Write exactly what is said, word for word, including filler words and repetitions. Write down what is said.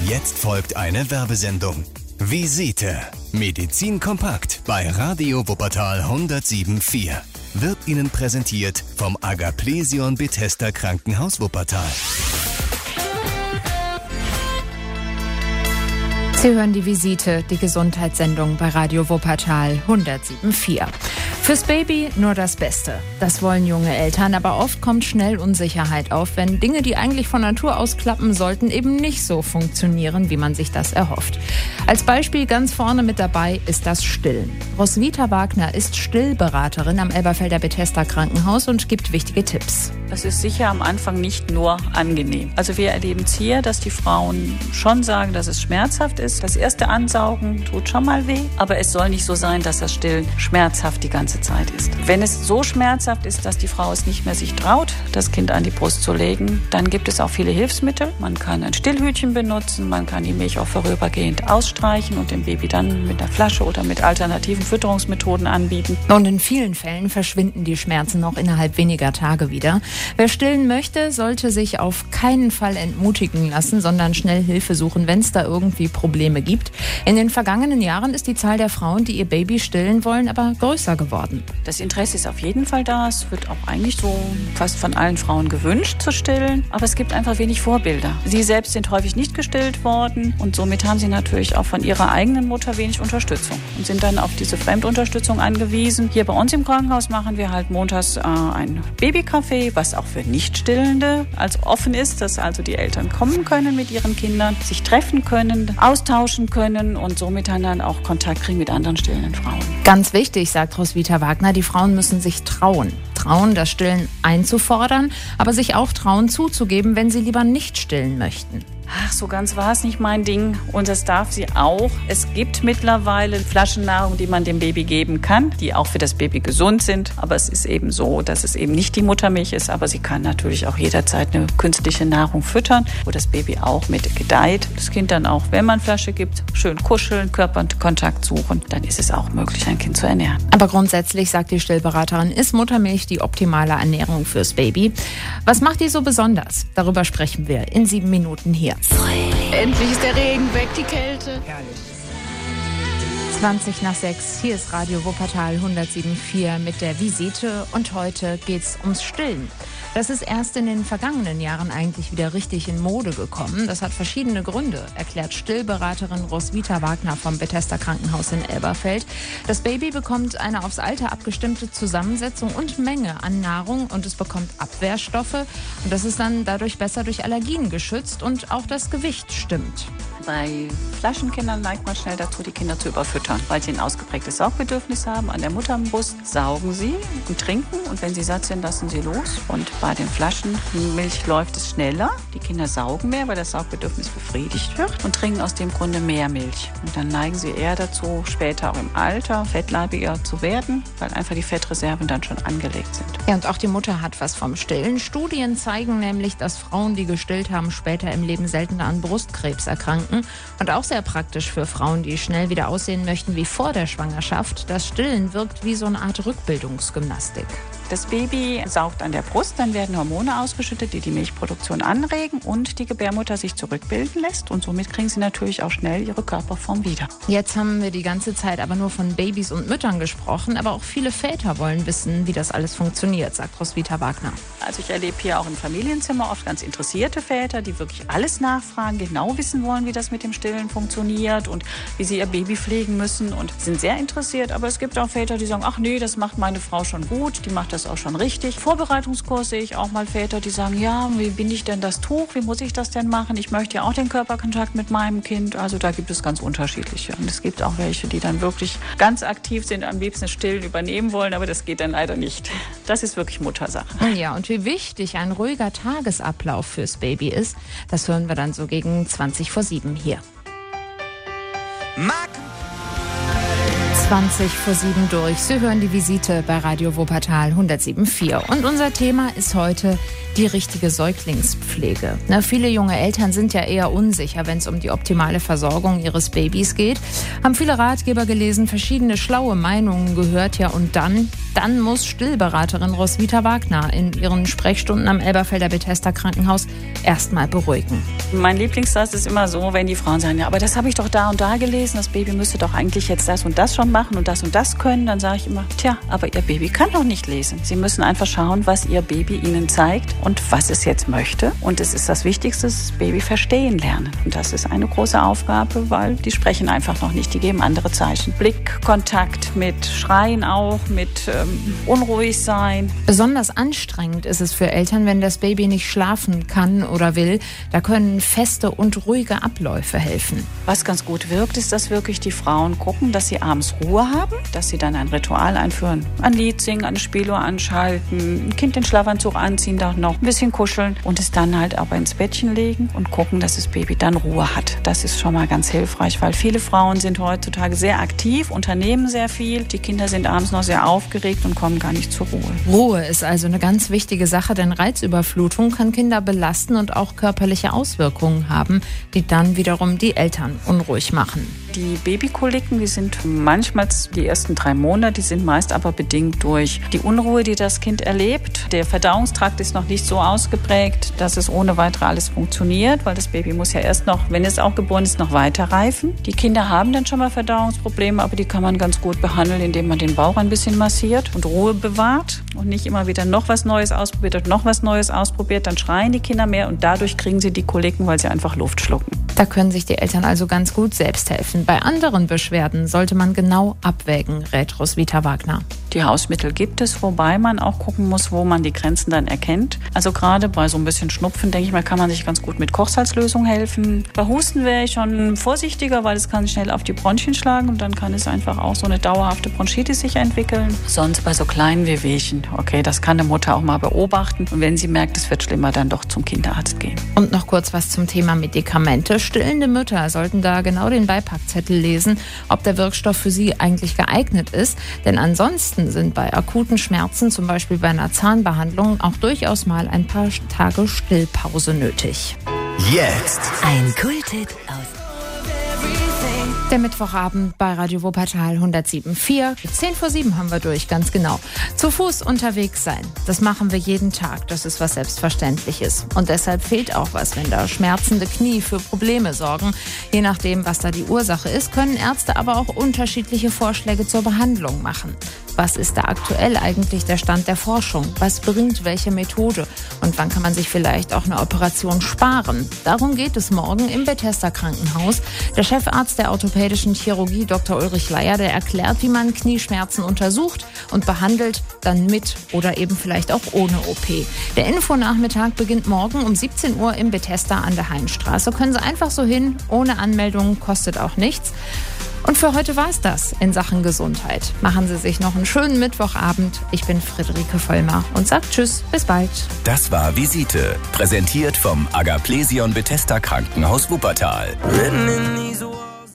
Jetzt folgt eine Werbesendung. Visite. Medizin kompakt bei Radio Wuppertal hundertsieben Komma vier. Wird Ihnen präsentiert vom Agaplesion Bethesda Krankenhaus Wuppertal. Sie hören die Visite, die Gesundheitssendung bei Radio Wuppertal hundertsieben Komma vier. Fürs Baby nur das Beste. Das wollen junge Eltern, aber oft kommt schnell Unsicherheit auf, wenn Dinge, die eigentlich von Natur aus klappen sollten, eben nicht so funktionieren, wie man sich das erhofft. Als Beispiel ganz vorne mit dabei ist das Stillen. Roswitha Wagner ist Stillberaterin am Elberfelder Bethesda Krankenhaus und gibt wichtige Tipps. Es ist sicher am Anfang nicht nur angenehm. Also wir erleben es hier, dass die Frauen schon sagen, dass es schmerzhaft ist. Das erste Ansaugen tut schon mal weh, aber es soll nicht so sein, dass das Stillen schmerzhaft die ganze Zeit ist. Wenn es so schmerzhaft ist, dass die Frau es nicht mehr sich traut, das Kind an die Brust zu legen, dann gibt es auch viele Hilfsmittel. Man kann ein Stillhütchen benutzen, man kann die Milch auch vorübergehend ausstreichen und dem Baby dann mit einer Flasche oder mit alternativen Fütterungsmethoden anbieten. Und in vielen Fällen verschwinden die Schmerzen noch innerhalb weniger Tage wieder. Wer stillen möchte, sollte sich auf keinen Fall entmutigen lassen, sondern schnell Hilfe suchen, wenn es da irgendwie Probleme gibt. In den vergangenen Jahren ist die Zahl der Frauen, die ihr Baby stillen wollen, aber größer geworden. Das Interesse ist auf jeden Fall da. Es wird auch eigentlich so fast von allen Frauen gewünscht zu stillen. Aber es gibt einfach wenig Vorbilder. Sie selbst sind häufig nicht gestillt worden und somit haben sie natürlich auch von ihrer eigenen Mutter wenig Unterstützung und sind dann auf diese Fremdunterstützung angewiesen. Hier bei uns im Krankenhaus machen wir halt montags äh, ein Babycafé, was auch für Nichtstillende als offen ist, dass also die Eltern kommen können mit ihren Kindern, sich treffen können, austauschen können und somit dann auch Kontakt kriegen mit anderen stillenden Frauen. Ganz wichtig, sagt Roswitha Wagner, die Frauen müssen sich trauen. Trauen, das Stillen einzufordern, aber sich auch trauen zuzugeben, wenn sie lieber nicht stillen möchten. Ach, so ganz war es nicht mein Ding und das darf sie auch. Es gibt mittlerweile Flaschennahrung, die man dem Baby geben kann, die auch für das Baby gesund sind. Aber es ist eben so, dass es eben nicht die Muttermilch ist, aber sie kann natürlich auch jederzeit eine künstliche Nahrung füttern, wo das Baby auch mit gedeiht. Das Kind dann auch, wenn man Flasche gibt, schön kuscheln, Körperkontakt suchen, dann ist es auch möglich, ein Kind zu ernähren. Aber grundsätzlich, sagt die Stillberaterin, ist Muttermilch die optimale Ernährung fürs Baby. Was macht die so besonders? Darüber sprechen wir in sieben Minuten hier. Endlich ist der Regen weg, die Kälte. Herrlich. zwanzig nach sechs, hier ist Radio Wuppertal hundertsieben Komma vier mit der Visite und heute geht's ums Stillen. Das ist erst in den vergangenen Jahren eigentlich wieder richtig in Mode gekommen. Das hat verschiedene Gründe, erklärt Stillberaterin Roswitha Wagner vom Bethesda Krankenhaus in Elberfeld. Das Baby bekommt eine aufs Alter abgestimmte Zusammensetzung und Menge an Nahrung und es bekommt Abwehrstoffe. Und das ist dann dadurch besser durch Allergien geschützt und auch das Gewicht stimmt. Bei Flaschenkindern neigt man schnell dazu, die Kinder zu überfüttern, weil sie ein ausgeprägtes Saugbedürfnis haben. An der Mutterbrust saugen sie und trinken und wenn sie satt sind, lassen sie los. Und bei den Flaschenmilch läuft es schneller. Die Kinder saugen mehr, weil das Saugbedürfnis befriedigt wird und trinken aus dem Grunde mehr Milch. Und dann neigen sie eher dazu, später auch im Alter fettleibiger zu werden, weil einfach die Fettreserven dann schon angelegt sind. Ja, und auch die Mutter hat was vom Stillen. Studien zeigen nämlich, dass Frauen, die gestillt haben, später im Leben seltener an Brustkrebs erkranken. Und auch sehr praktisch für Frauen, die schnell wieder aussehen möchten wie vor der Schwangerschaft. Das Stillen wirkt wie so eine Art Rückbildungsgymnastik. Das Baby saugt an der Brust, dann werden Hormone ausgeschüttet, die die Milchproduktion anregen und die Gebärmutter sich zurückbilden lässt. Und somit kriegen sie natürlich auch schnell ihre Körperform wieder. Jetzt haben wir die ganze Zeit aber nur von Babys und Müttern gesprochen, aber auch viele Väter wollen wissen, wie das alles funktioniert, sagt Roswitha Wagner. Also ich erlebe hier auch im Familienzimmer oft ganz interessierte Väter, die wirklich alles nachfragen, genau wissen wollen, wie das mit dem Stillen funktioniert und wie sie ihr Baby pflegen müssen und sind sehr interessiert. Aber es gibt auch Väter, die sagen, ach nee, das macht meine Frau schon gut, die macht das auch schon richtig. Vorbereitungskurs sehe ich auch mal Väter, die sagen, ja, wie binde ich denn das Tuch, wie muss ich das denn machen? Ich möchte ja auch den Körperkontakt mit meinem Kind. Also da gibt es ganz unterschiedliche. Und es gibt auch welche, die dann wirklich ganz aktiv sind, am liebsten das Stillen übernehmen wollen, aber das geht dann leider nicht. Das ist wirklich Muttersache. Ja, und wie wichtig ein ruhiger Tagesablauf fürs Baby ist, das hören wir dann so gegen zwanzig vor sieben hier. zwanzig vor sieben durch. Sie hören die Visite bei Radio Wuppertal hundertsieben Komma vier. Und unser Thema ist heute die richtige Säuglingspflege. Na, viele junge Eltern sind ja eher unsicher, wenn es um die optimale Versorgung ihres Babys geht. Haben viele Ratgeber gelesen, verschiedene schlaue Meinungen gehört, ja und dann, dann muss Stillberaterin Roswitha Wagner in ihren Sprechstunden am Elberfelder Bethesda Krankenhaus erstmal beruhigen. Mein Lieblingssatz ist immer so, wenn die Frauen sagen, ja, aber das habe ich doch da und da gelesen, das Baby müsste doch eigentlich jetzt das und das schon machen und das und das können. Dann sage ich immer, tja, aber Ihr Baby kann doch nicht lesen. Sie müssen einfach schauen, was Ihr Baby Ihnen zeigt und was es jetzt möchte. Und es ist das Wichtigste, das Baby verstehen lernen. Und das ist eine große Aufgabe, weil die sprechen einfach noch nicht, die geben andere Zeichen. Blickkontakt mit Schreien auch, mit ähm, unruhig sein. Besonders anstrengend ist es für Eltern, wenn das Baby nicht schlafen kann oder will. Da können feste und ruhige Abläufe helfen. Was ganz gut wirkt, ist, dass wirklich die Frauen gucken, dass sie abends Ruhe haben, dass sie dann ein Ritual einführen. Ein Lied singen, eine Spieluhr anschalten, ein Kind den Schlafanzug anziehen, da noch ein bisschen kuscheln und es dann halt aber ins Bettchen legen und gucken, dass das Baby dann Ruhe hat. Das ist schon mal ganz hilfreich, weil viele Frauen sind heutzutage sehr aktiv, unternehmen sehr viel. Die Kinder sind abends noch sehr aufgeregt und kommen gar nicht zur Ruhe. Ruhe ist also eine ganz wichtige Sache, denn Reizüberflutung kann Kinder belasten und auch körperliche Auswirkungen haben, die dann wiederum die Eltern unruhig machen. Die Babykoliken, die sind manchmal die ersten drei Monate, die sind meist aber bedingt durch die Unruhe, die das Kind erlebt. Der Verdauungstrakt ist noch nicht so ausgeprägt, dass es ohne weitere alles funktioniert, weil das Baby muss ja erst noch, wenn es auch geboren ist, noch weiter reifen. Die Kinder haben dann schon mal Verdauungsprobleme, aber die kann man ganz gut behandeln, indem man den Bauch ein bisschen massiert und Ruhe bewahrt und nicht immer wieder noch was Neues ausprobiert und noch was Neues ausprobiert. Dann schreien die Kinder mehr und dadurch kriegen sie die Koliken, weil sie einfach Luft schlucken. Da können sich die Eltern also ganz gut selbst helfen. Bei anderen Beschwerden sollte man genau abwägen, rät Roswitha Wagner. Die Hausmittel gibt es, wobei man auch gucken muss, wo man die Grenzen dann erkennt. Also gerade bei so ein bisschen Schnupfen, denke ich mal, kann man sich ganz gut mit Kochsalzlösung helfen. Bei Husten wäre ich schon vorsichtiger, weil es kann schnell auf die Bronchien schlagen und dann kann es einfach auch so eine dauerhafte Bronchitis sich entwickeln. Sonst bei so kleinen Wehwehchen, okay, das kann eine Mutter auch mal beobachten. Und wenn sie merkt, es wird schlimmer, dann doch zum Kinderarzt gehen. Und noch kurz was zum Thema Medikamente. Stillende Mütter sollten da genau den Beipackzettel lesen, ob der Wirkstoff für sie eigentlich geeignet ist. Denn ansonsten sind bei akuten Schmerzen, zum Beispiel bei einer Zahnbehandlung, auch durchaus mal ein paar Tage Stillpause nötig. Jetzt ein Kulthit aus Der Mittwochabend bei Radio Wuppertal hundertsieben Komma vier. zehn vor sieben haben wir durch, ganz genau. Zu Fuß unterwegs sein, das machen wir jeden Tag. Das ist was Selbstverständliches. Und deshalb fehlt auch was, wenn da schmerzende Knie für Probleme sorgen. Je nachdem, was da die Ursache ist, können Ärzte aber auch unterschiedliche Vorschläge zur Behandlung machen. Was ist da aktuell eigentlich der Stand der Forschung? Was bringt welche Methode? Und wann kann man sich vielleicht auch eine Operation sparen? Darum geht es morgen im Bethesda Krankenhaus. Der Chefarzt der orthopädischen Chirurgie, Doktor Ulrich Leier, der erklärt, wie man Knieschmerzen untersucht und behandelt, dann mit oder eben vielleicht auch ohne O P. Der Infonachmittag beginnt morgen um siebzehn Uhr im Bethesda an der Heinstraße. Können Sie einfach so hin, ohne Anmeldung, kostet auch nichts. Und für heute war es das in Sachen Gesundheit. Machen Sie sich noch einen schönen Mittwochabend. Ich bin Friederike Vollmer und sage Tschüss, bis bald. Das war Visite, präsentiert vom Agaplesion Bethesda Krankenhaus Wuppertal.